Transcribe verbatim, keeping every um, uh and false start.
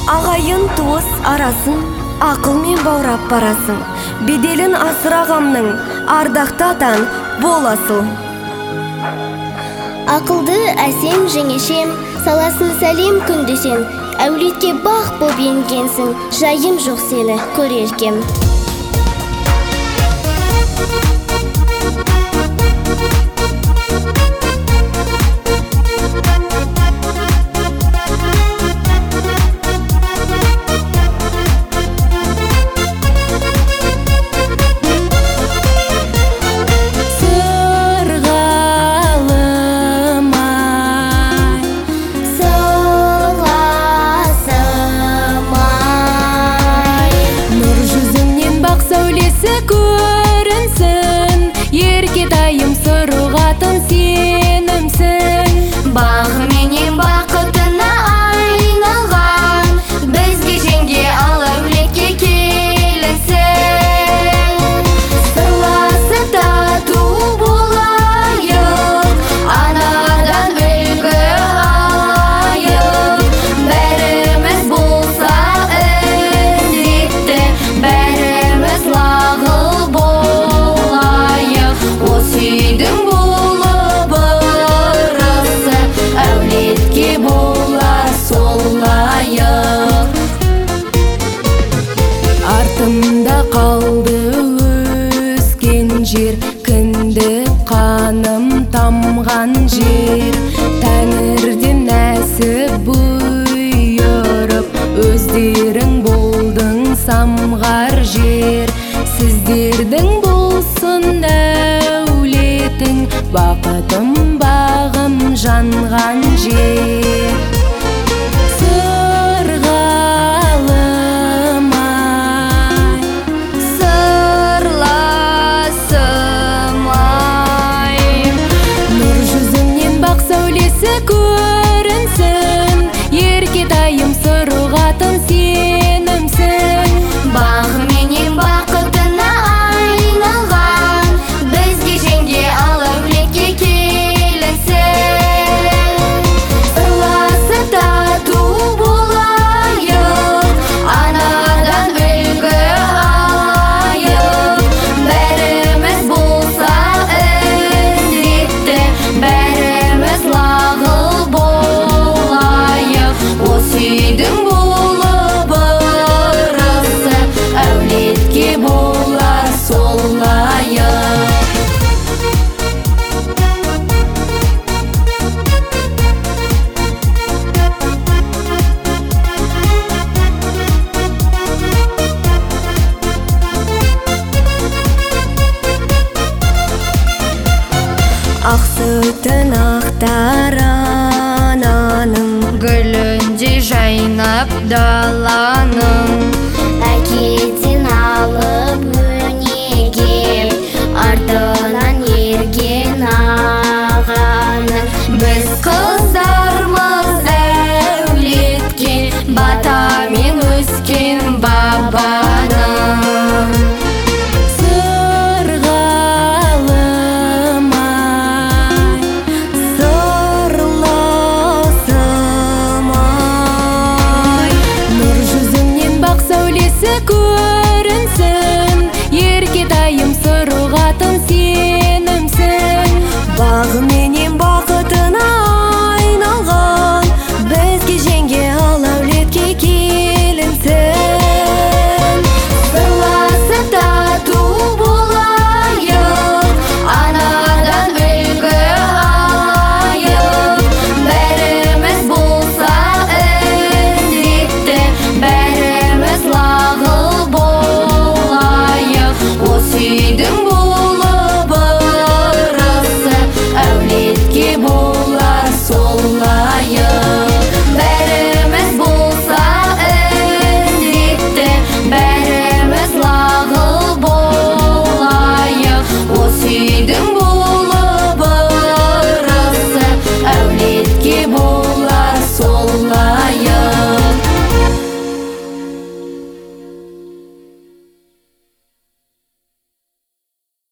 Ағайын туыс арасын ақылмен баурап барасың. Беделін асырағамның ардақты атан боласың. Ақылды әсем жеңешем, саласын сәлем күндесен, әулетке бақ боп енгенсің, жайым жоқ сені көреркем. Көрінсін, еркетайым сұрғатын сенімсің. Бағыменен бақытына айналған, бізге жеңге ал әулетке келінсің. Сырласы тату болайық, анадан үлгі алайық. Бәріміз болса ізетті, бәріміз лағыл болайық. Осы үйдің болып ырысы, әулетке болар сол лайық. Артымда қалды өскен жер, кіндік қаным тамған жер. Тәңірден нәсіп бұйырып, өздерің болдың самғар жер. Сіздердің болсын әулетің, бақытым бағым жанған жер. Сырғалым ай, сырласым ай, нұр жүзіңнен бақ сәулесі көрінсін. Еркетайым сұрғатын сенімсің. Бағыменен бақытына айналған, бізге жеңге ал әулетке келінсің. Сырласы тату болайық, анадан үлгі алайық. Бәріміз болса ізетті, бәріміз лағыл болайық. Осы үйдің болып ырысы, әулетке болар сол лайық. Ақ сүтін ақтар ананың, Гүлінде жайнап даланың.